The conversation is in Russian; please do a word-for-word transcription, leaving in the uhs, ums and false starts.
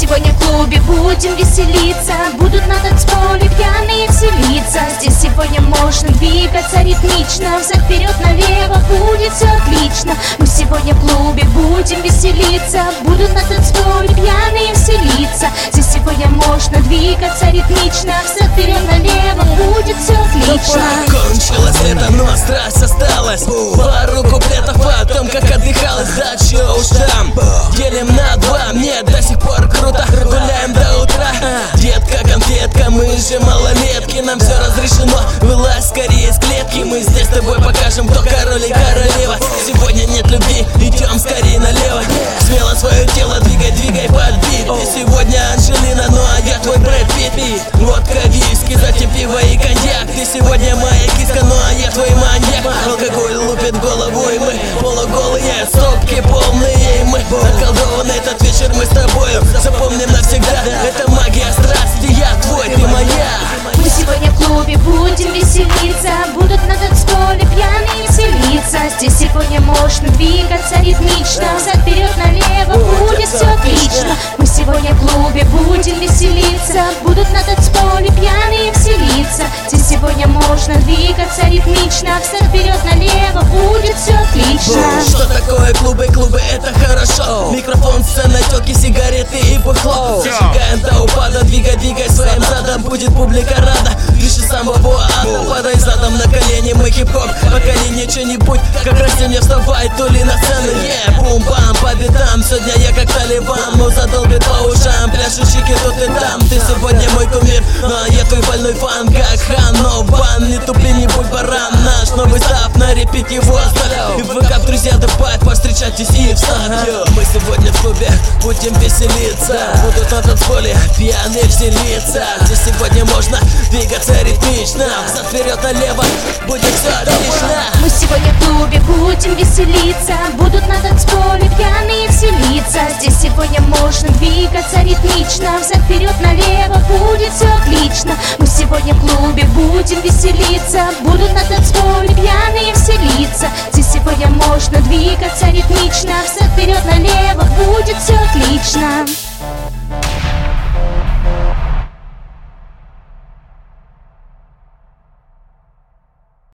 сегодня в клубе будем веселиться, будут на танцполе пьяные веселиться. Здесь сегодня можно двигаться ритмично, взад-вперед, налево, будет все отлично. Мы сегодня в клубе будем веселиться, будут на танцполе пьяные веселиться. Здесь сегодня можно двигаться ритмично, взад-вперед, налево, будет все отлично. Кончилось лето, но страсть осталась. Пару куплетов о том, как отдыхалась. Да чё уж там, делим на два. Мне до сих пор круто, гуляем до утра. Детка, конфетка, мы же малолетки, нам все разрешено. Вылазь скорее из клетки, мы здесь с тобой покажем, кто король и королева. Сегодня нет любви, идем скорее налево. Смело свое тело двигай, двигай под бит. Ты сегодня Анджелина, ну а я твой Брэд Питт. Водка, виски, затем пиво и коньяк. Ты сегодня моя киска, ну а я твой маньяк. Алкоголь лупит голову, и мы полуголые, стопки полные, и мы околдованы. Этот вечер мы с тобою запомним навсегда. Это магия страсти, я твой, ты моя. Мы сегодня в клубе будем веселиться, будут на танцполе пьяные веселиться. Здесь сегодня можно двигаться ритмично, взад-вперед, налево, будет все отлично. Мы сегодня в клубе будем веселиться, будут на танцполе пьяные веселиться. Здесь сегодня можно двигаться ритмично, взад-вперед, налево, будет все отлично. Что такое клубы? Клубы это хорошо. Микрофон, сцена, тёлки, сигареты и бухло. Зажигаем до упада, двигай, двигай своим задом. Будет публика рада, выше самого ада. Падай задом на колени, мы хип-хоп. Пока не ничего не будь, как растение вставай, то ли на сцену. Yeah, бум-бам, по бедам. Сегодня я как Талибан, но задолбит по ушам. Пляшущики тут и там, ты сегодня мой кумир, ну а я твой больной фан, как хан. Но бан, не тупи, не будь баран. Наш новый став, на репит его оставь. И в ВК друзья добавить, повстречайтесь и встать. Мы сегодня в клубе будем веселиться, будут на танцполе пьяные веселиться. Здесь сегодня можно двигаться ритмично, взад-вперед, налево, будет все отлично. Мы сегодня в клубе будем веселиться, будут на танцполе пьяные веселиться. Здесь сегодня можно двигаться ритмично, взад-вперед, налево, будет все отлично. Мы сегодня в клубе будем веселиться, будут на танцполе пьяные веселиться. Здесь сегодня можно двигаться ритмично, взад-вперед, налево, будет все отлично.